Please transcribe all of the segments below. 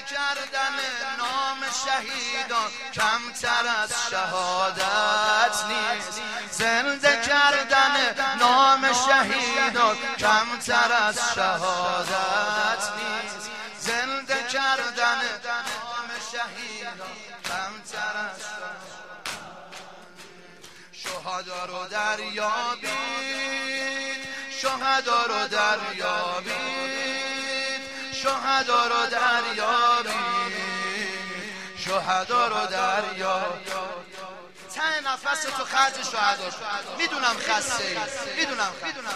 کردن نام شهیدان کمتر از شهادت نیست. زنده کردن نام شهیدان کمتر از شهادت نیست. زنده کردن نام شهیدان کمتر از شهدا رو دریابید، شهدا رو دریابید، شهدا رو دریابید، شهدا رو دریابید. ته نفس تو خرج شهدا شد. میدونم خسته ای، میدونم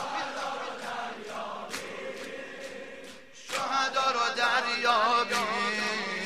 شهدا رو دریابید،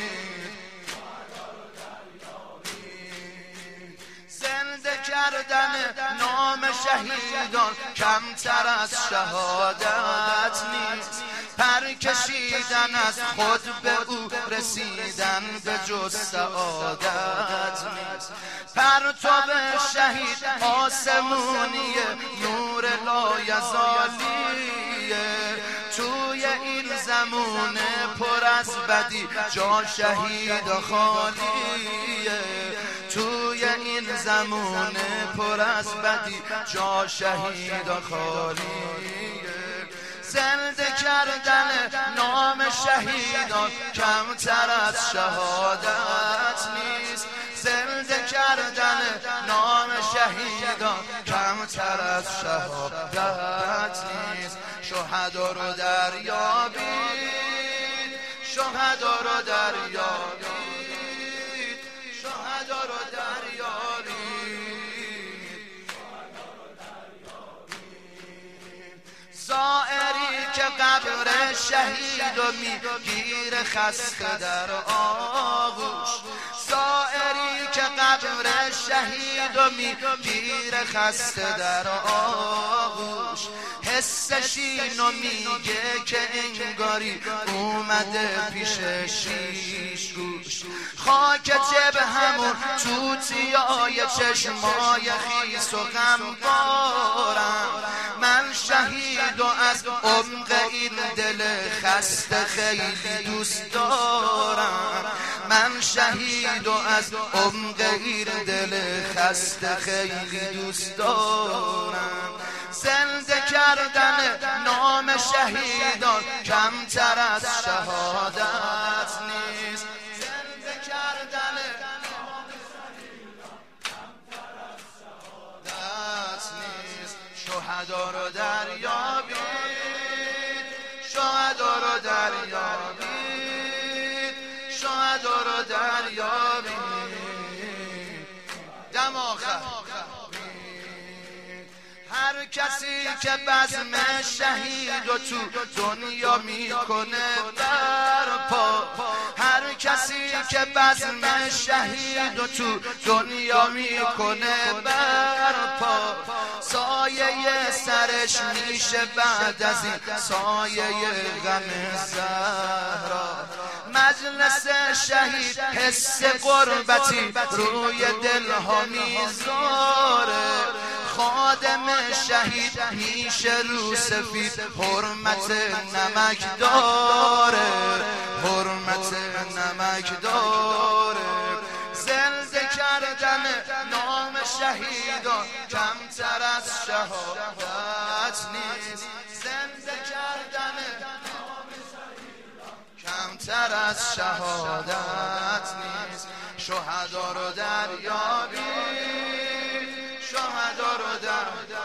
زنده کردن نام شهیدان کمتر از شهادت نیست. پر کشیدن از خود به او رسیدن به جز سعادت نیست. پرتو شهید آسمونیه، نور لایزالیه، توی این زمونه پر از بدی جا شهید خالیه. توی این زمونه پر از بدی جا شهید خالیه. زنده کردن نام شهیدان کمتر از شهادت نیست. زنده کردن نام شهیدان کمتر از شهادت نیست. شهدا رو دریابید، شهدا رو دریابید، شهدا رو دریابید. زائری که قبر شهید و میگیره خسته در آغوش، زائری که قبر شهید و میگیره خسته در آغوش، حسش اینو میگه که انگاری اومده پیش شیش گوش. خاک جبهمون توتیای چشمای خیس و غمبارم، من شهید و از عمق این دل خسته خیلی دوست دارم. من شهید و از عمق این دل خسته خیلی دوست دارم. زنده کردن نام شهیدان کمتر از شهادت نیست. زنده کردن نام شهیدان کمتر از شهادت نیست. شهدا رو دریابید، شهدا رو دریابید، شهدا رو دریابید. دم آخر هر کسی که بزم شهید و تو دنیا میکنه برپا، هر کسی که بزم شهید و تو دنیا میکنه برپا، سایه سرش میشه بعد از این سایه غم زهرا. مجلس شهید حس غربتی روی دلها میذاره، خادم شهید میشه رو سفید حرمت نمک داره، حرمت نمک داره. زنده کردن نام شهیدان کمتر از شهادت نیست. زنده کردن نام شهیدان کمتر از شهادت نیست. شهدا رو دریابید، شهدا رو دریابید.